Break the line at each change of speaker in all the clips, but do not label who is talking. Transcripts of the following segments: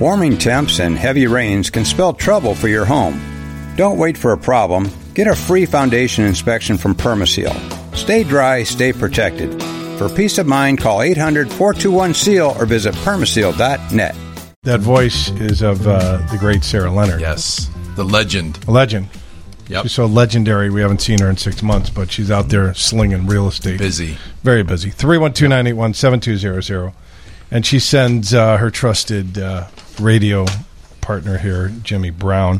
Warming temps and heavy rains can spell trouble for your home. Don't wait for a problem. Get a free foundation inspection from Permaseal. Stay dry, stay protected. For peace of mind, call 800-421-SEAL or visit permaseal.net.
That voice is of the great Sarah Leonard.
Yes, the legend.
A legend.
Yep.
She's so legendary, we haven't seen her in 6 months, but she's out there slinging real estate.
Busy.
Very busy. 312-981-7200. And she sends her trusted radio partner here, Jimmy Brown.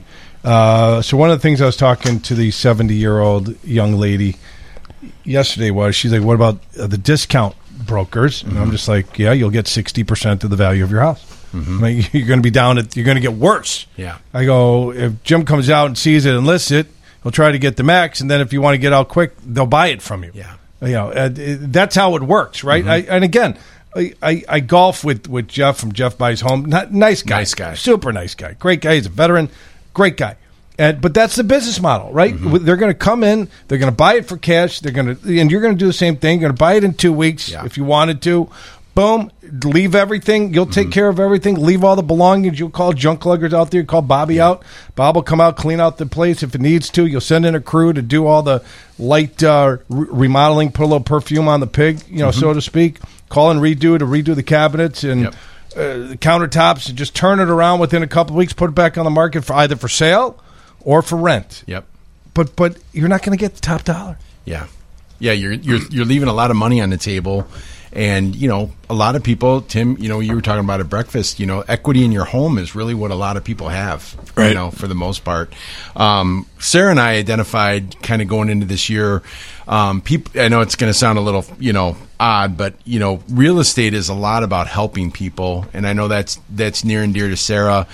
So one of the things I was talking to the 70-year-old young lady yesterday was, she's like, what about the discount brokers? And I'm just like, yeah, you'll get 60% of the value of your house. I mean, you're going to be down at, you're going to get worse.
Yeah.
I go, if Jim comes out and sees it and lists it, he'll try to get the max, and then if you want to get out quick, they'll buy it from you.
Yeah.
You know, that's how it works, right? And again, I golf with Jeff from Jeff Buys Home. Nice guy.
Nice guy.
Super nice guy. Great guy. He's a veteran. Great guy. But that's the business model, right? They're going to come in. They're going to buy it for cash. And you're going to do the same thing. You're going to buy it in 2 weeks if you wanted to. Boom. Leave everything. You'll take care of everything. Leave all the belongings. You'll call junk luggers out there. You call Bobby out. Bob will come out, clean out the place if it needs to. You'll send in a crew to do all the light remodeling, put a little perfume on the pig, so to speak. Call and redo the cabinets and the countertops, and just turn it around within a couple of weeks. Put it back on the market for either for sale or for rent.
Yep.
But you're not going to get the top dollar.
Yeah. Yeah, you're leaving a lot of money on the table. And, a lot of people, Tim, you were talking about at breakfast, equity in your home is really what a lot of people have,
right.
For the most part. Sarah and I identified kind of going into this year, people, I know it's going to sound a little, odd, but, real estate is a lot about helping people. And I know that's near and dear to Sarah.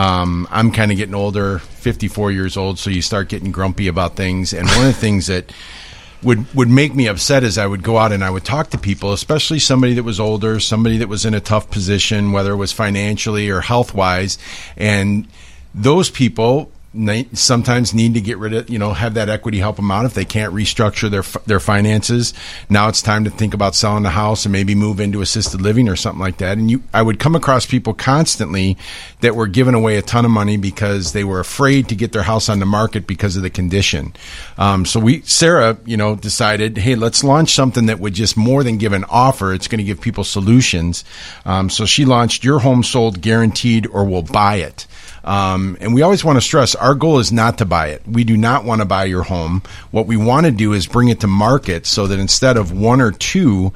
I'm kind of getting older, 54 years old, so you start getting grumpy about things. And one of the things that would make me upset is I would go out and I would talk to people, especially somebody that was older, somebody that was in a tough position, whether it was financially or health-wise, and those people sometimes need to get rid of, have that equity help them out if they can't restructure their finances. Now it's time to think about selling the house and maybe move into assisted living or something like that. And I would come across people constantly that were giving away a ton of money because they were afraid to get their house on the market because of the condition. So Sarah, decided, hey, let's launch something that would just more than give an offer. It's going to give people solutions. So she launched Your Home Sold Guaranteed or We'll Buy It. And we always want to stress our goal is not to buy it. We do not want to buy your home. What we want to do is bring it to market so that instead of one or two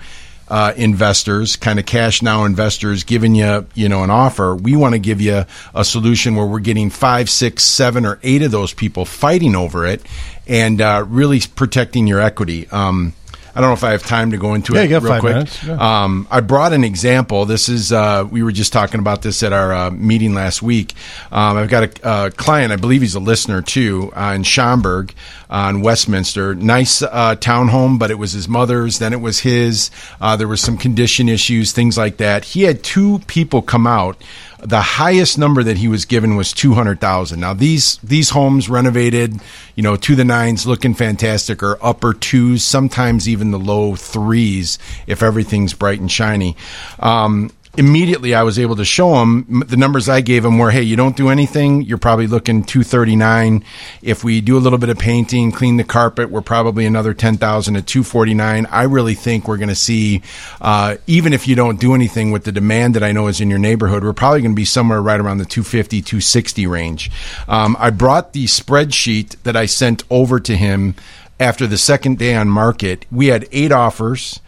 investors, kind of cash now investors giving you, an offer, we want to give you a solution where we're getting 5, 6, 7, or 8 of those people fighting over it and really protecting your equity. I don't know if I have time to go into it real quick.
Minutes. Yeah.
I brought an example. This is we were just talking about this at our meeting last week. I've got a client, I believe he's a listener too, in Schaumburg in Westminster. Nice townhome, but it was his mother's. Then it was his. There was some condition issues, things like that. He had 2 people come out. The highest number that he was given was $200,000. Now these homes renovated, to the nines, looking fantastic, or upper 2s, sometimes even the low 3s if everything's bright and shiny. Immediately I was able to show him the numbers I gave him were, hey, you don't do anything, you're probably looking $239. If we do a little bit of painting, clean the carpet, we're probably another $10,000 at $249. I really think we're going to see, even if you don't do anything with the demand that I know is in your neighborhood, we're probably going to be somewhere right around the $250, $260 range. I brought the spreadsheet that I sent over to him after the second day on market. We had 8 offers.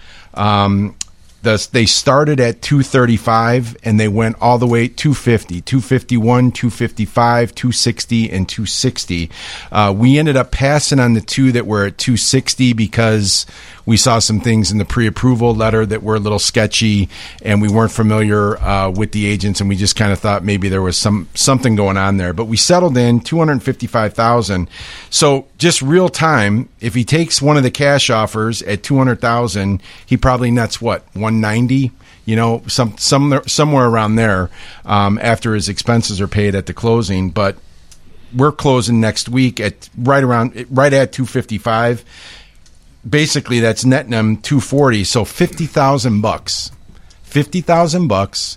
They started at $235 and they went all the way $250, $251, $255, $260, and $260. We ended up passing on the 2 that were at $260 because we saw some things in the pre-approval letter that were a little sketchy, and we weren't familiar with the agents, and we just kind of thought maybe there was something going on there. But we settled in $255,000. So just real time, if he takes one of the cash offers at $200,000, he probably nets what, $190? Somewhere around there after his expenses are paid at the closing. But we're closing next week at right at $255. Basically, that's netting them $240, so $50,000. $50,000,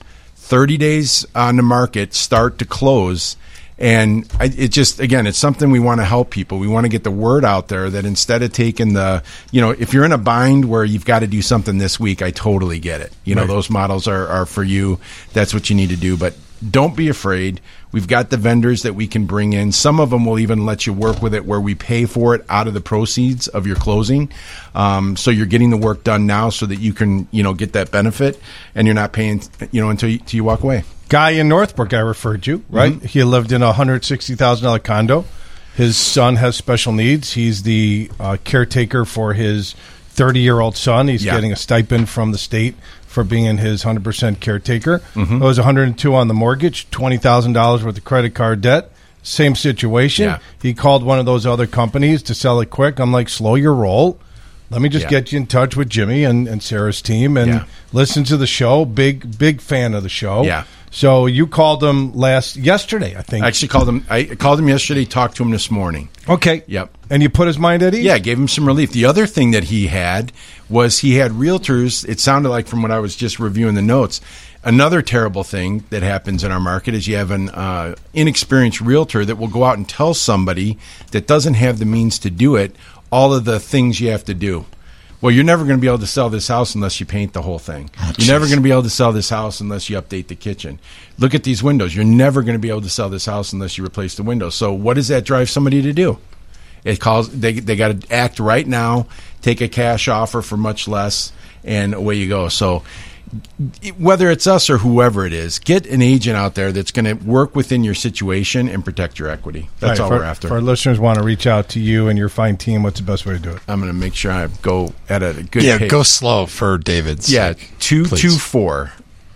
30 days on the market, start to close. And it's something we want to help people. We want to get the word out there that instead of taking if you're in a bind where you've got to do something this week, I totally get it. Those models are for you. That's what you need to do. But don't be afraid. We've got the vendors that we can bring in. Some of them will even let you work with it where we pay for it out of the proceeds of your closing. So you're getting the work done now so that you can, get that benefit and you're not paying, until you walk away.
Guy in Northbrook, I referred you, right? Mm-hmm. He lived in a $160,000 condo. His son has special needs. He's the caretaker for his 30-year-old son. He's getting a stipend from the state for being his 100% caretaker. Mm-hmm. It was $102 on the mortgage, $20,000 worth of credit card debt. Same situation. Yeah. He called one of those other companies to sell it quick. I'm like, slow your roll. Let me just get you in touch with Jimmy and Sarah's team and listen to the show. Big fan of the show.
Yeah.
So you called him yesterday, I think.
I actually called him. I called him yesterday, talked to him this morning.
Okay.
Yep.
And you put his mind at ease?
Yeah, gave him some relief. The other thing that he had was he had realtors. It sounded like from what I was just reviewing the notes, another terrible thing that happens in our market is you have an inexperienced realtor that will go out and tell somebody that doesn't have the means to do it all of the things you have to do. Well, you're never going to be able to sell this house unless you paint the whole thing. You're never going to be able to sell this house unless you update the kitchen. Look at these windows. You're never going to be able to sell this house unless you replace the windows. So what does that drive somebody to do? They got to act right now, take a cash offer for much less, and away you go. So whether it's us or whoever it is, get an agent out there that's going to work within your situation and protect your equity. That's all we're after.
If our listeners want to reach out to you and your fine team, what's the best way to do it?
I'm going to make sure I go at a good pace.
Yeah, go slow for David's.
Yeah, 224-239-3966.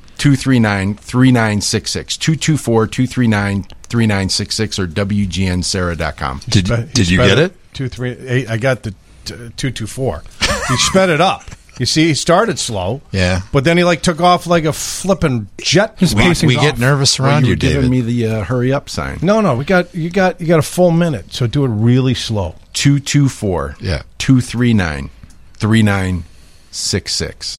224-239-3966 or WGNSarah.com.
Did you get it?
238. I got the 224. He sped it up. You see, he started slow.
Yeah.
But then he took off like a flipping jet.
We get nervous around you, David.
Giving me the hurry up sign.
No, you got a full minute, so do it really slow.
224-239-3966.